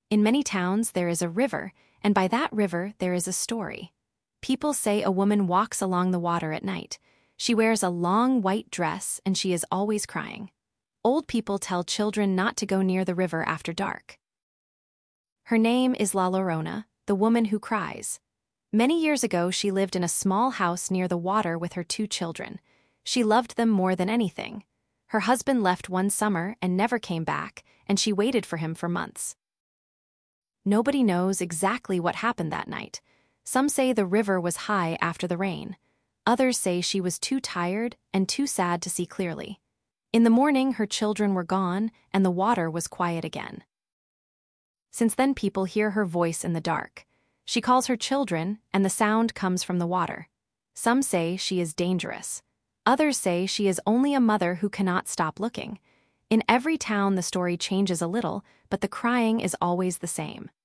In many towns there is a river, and by that river there is a story. People say a woman walks along the water at night. She wears a long white dress and she is always crying. Old people tell children not to go near the river after dark. Her name is La Llorona, the woman who cries. Many years ago she lived in a small house near the water with her 2 children. She loved them more than anything. Her husband left one summer and never came back, and she waited for him for months. Nobody knows exactly what happened that night. Some say the river was high after the rain. Others say she was too tired and too sad to see clearly. In the morning, her children were gone, and the water was quiet again. Since then, people hear her voice in the dark. She calls her children, and the sound comes from the water. Some say she is dangerous. Others say she is only a mother who cannot stop looking. In every town, the story changes a little, but the crying is always the same.